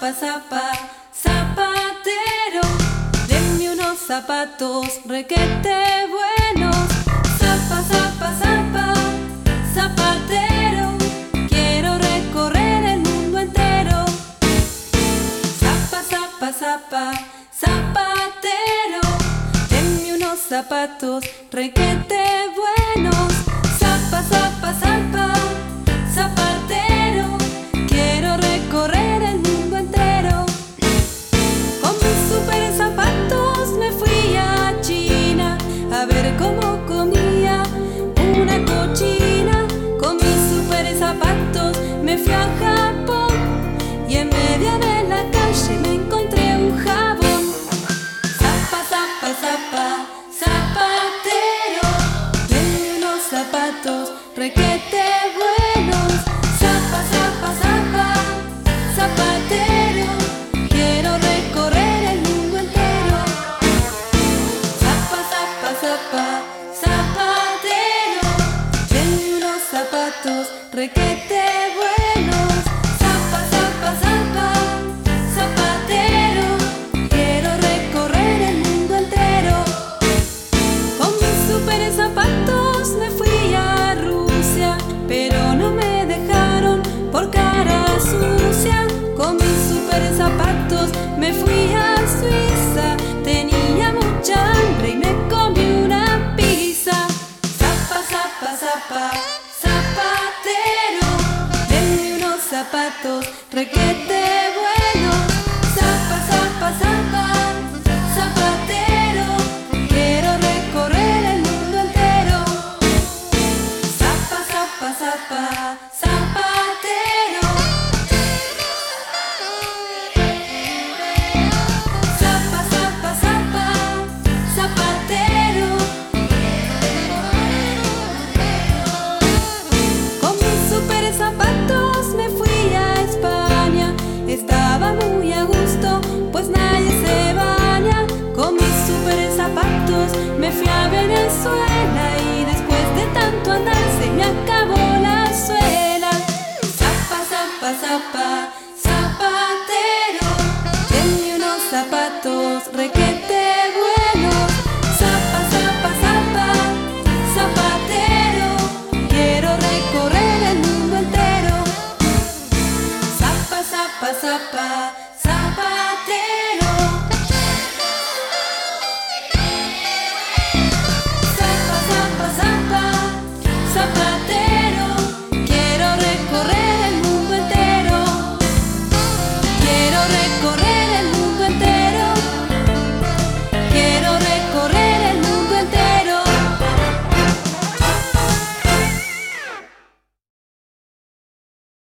zapa, zapa, zapatero, denme unos zapatos requete buenos. Zapa, zapa, zapa, zapatero, quiero recorrer el mundo entero. Zapa, zapa, zapa, zapatero, denme unos zapatos requete buenos. Zapa, zapa, zapa, zapatero, quiero recorrer el mundo entero. Con mis super zapatos me fui a China a ver cómo comía una cochina. Con mis super zapatos me fui a Japón y en medio de la calle me encontré un jabón. Zapa, zapa, zapa, zapatero, denme unos zapatos requete buenos. Zapa, zapa, zapa, zapatero, quiero recorrer el mundo entero. Zapa, zapa, zapa, zapatero, denme unos zapatos requete buenos. Zapa, zapa, zapa, zapatero, quiero recorrer el mundo entero. Con mis super zapatos me fui a Rusia, pero no me dejaron por cara sucia. Con mis super zapatos me fui a Suiza, tenía mucha hambre y me comí una pizza. Zapa, zapa, zapa, zapatero, denme unos zapatos requete buenos. Zapa, zapa, zapa, zapatero, quiero recorrer el mundo entero. Zapa, zapa, zapa, zapatero, zapa, zapa, zapa, zapatero. Con mis super zapatos me fui a España, estaba muy a gusto, pues nadie se baña. Con mis super zapatos me fui a Venezuela y después de tanto andar se me acabó la suela. Zapa, zapa, zapa, zapatero, denme unos zapatos requete